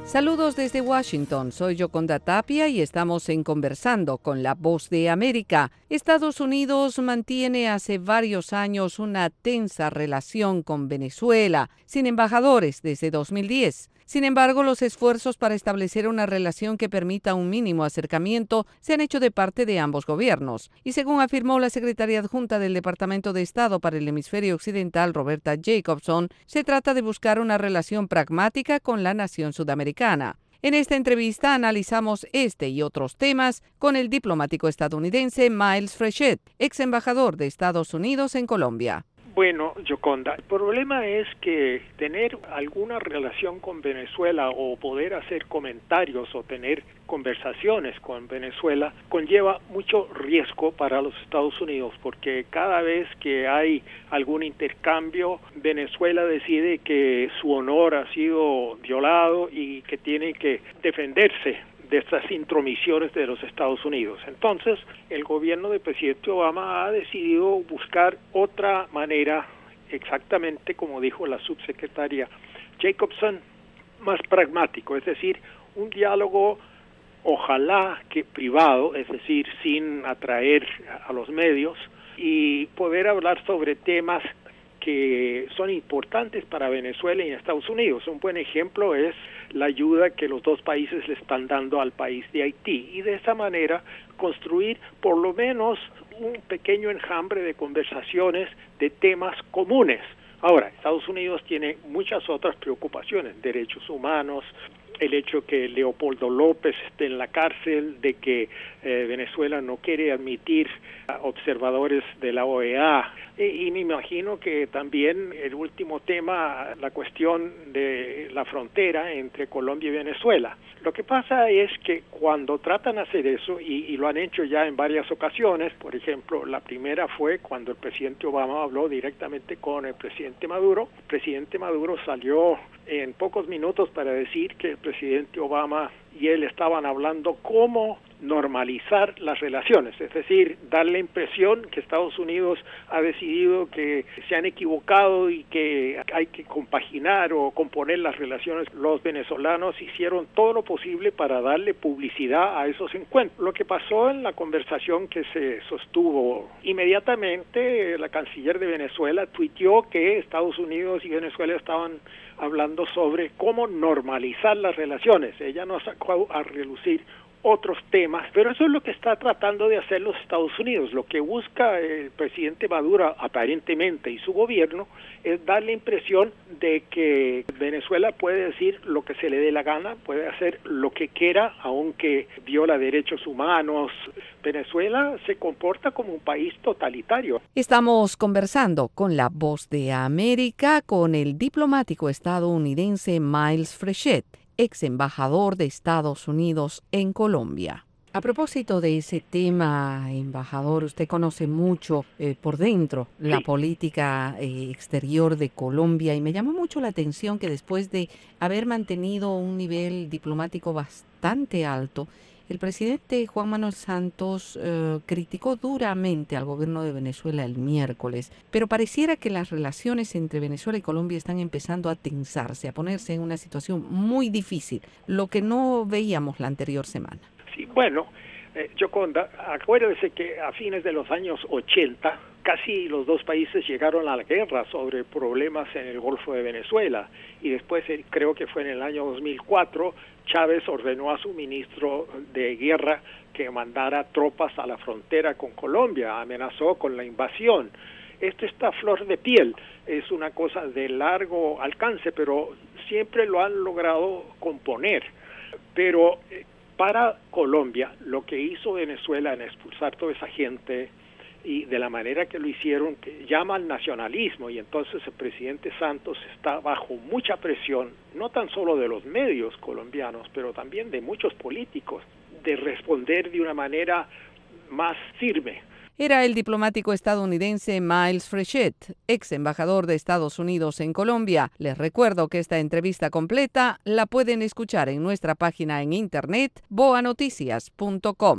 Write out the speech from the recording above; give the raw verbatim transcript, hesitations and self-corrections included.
Saludos desde Washington, soy Yoconda Tapia y estamos en Conversando con la Voz de América. Estados Unidos mantiene hace varios años una tensa relación con Venezuela, sin embajadores desde dos mil diez. Sin embargo, los esfuerzos para establecer una relación que permita un mínimo acercamiento se han hecho de parte de ambos gobiernos. Y según afirmó la secretaria adjunta del Departamento de Estado para el Hemisferio Occidental, Roberta Jacobson, se trata de buscar una relación pragmática con la nación sudamericana. En esta entrevista analizamos este y otros temas con el diplomático estadounidense Miles Frechette, ex embajador de Estados Unidos en Colombia. Bueno, Yoconda, el problema es que tener alguna relación con Venezuela o poder hacer comentarios o tener conversaciones con Venezuela conlleva mucho riesgo para los Estados Unidos, porque cada vez que hay algún intercambio, Venezuela decide que su honor ha sido violado y que tiene que defenderse de estas intromisiones de los Estados Unidos. Entonces, el gobierno del presidente Obama ha decidido buscar otra manera, exactamente como dijo la subsecretaria Jacobson, más pragmático, es decir, un diálogo ojalá que privado, es decir, sin atraer a los medios, y poder hablar sobre temas que son importantes para Venezuela y Estados Unidos. Un buen ejemplo es la ayuda que los dos países le están dando al país de Haití, y de esa manera construir por lo menos un pequeño enjambre de conversaciones de temas comunes. Ahora, Estados Unidos tiene muchas otras preocupaciones, derechos humanos, el hecho que Leopoldo López esté en la cárcel, de que eh, Venezuela no quiere admitir a observadores de la O E A, y, y me imagino que también el último tema, la cuestión de la frontera entre Colombia y Venezuela. Lo que pasa es que cuando tratan de hacer eso, y, y lo han hecho ya en varias ocasiones, por ejemplo, la primera fue cuando el presidente Obama habló directamente con el presidente Maduro. El presidente Maduro salió en pocos minutos para decir que el presidente Obama y él estaban hablando cómo normalizar las relaciones, es decir, dar la impresión que Estados Unidos ha decidido que se han equivocado y que hay que compaginar o componer las relaciones. Los venezolanos hicieron todo lo posible para darle publicidad a esos encuentros. Lo que pasó en la conversación que se sostuvo inmediatamente, la canciller de Venezuela tuiteó que Estados Unidos y Venezuela estaban hablando sobre cómo normalizar las relaciones. Ella no sacó a relucir otros temas, pero eso es lo que está tratando de hacer los Estados Unidos. Lo que busca el presidente Maduro aparentemente y su gobierno es dar la impresión de que Venezuela puede decir lo que se le dé la gana, puede hacer lo que quiera, aunque viola derechos humanos. Venezuela se comporta como un país totalitario. Estamos conversando con la Voz de América con el diplomático estadounidense Miles Frechette, ex embajador de Estados Unidos en Colombia. A propósito de ese tema, embajador, usted conoce mucho eh, por dentro la sí. política eh, exterior de Colombia, y me llamó mucho la atención que después de haber mantenido un nivel diplomático bastante alto, el presidente Juan Manuel Santos eh, criticó duramente al gobierno de Venezuela el miércoles, pero pareciera que las relaciones entre Venezuela y Colombia están empezando a tensarse, a ponerse en una situación muy difícil, lo que no veíamos la anterior semana. Sí, bueno, eh, Yoconda, acuérdese que a fines de los años ochenta, casi los dos países llegaron a la guerra sobre problemas en el Golfo de Venezuela, y después eh, creo que fue en el año dos mil cuatro, Chávez ordenó a su ministro de guerra que mandara tropas a la frontera con Colombia, amenazó con la invasión. Esto está a flor de piel, es una cosa de largo alcance, pero siempre lo han logrado componer. Pero eh, para Colombia, lo que hizo Venezuela en expulsar toda esa gente y de la manera que lo hicieron, que llama al nacionalismo, y entonces el presidente Santos está bajo mucha presión, no tan solo de los medios colombianos, pero también de muchos políticos, de responder de una manera más firme. Era el diplomático estadounidense Miles Frechette, ex embajador de Estados Unidos en Colombia. Les recuerdo que esta entrevista completa la pueden escuchar en nuestra página en internet boa noticias punto com.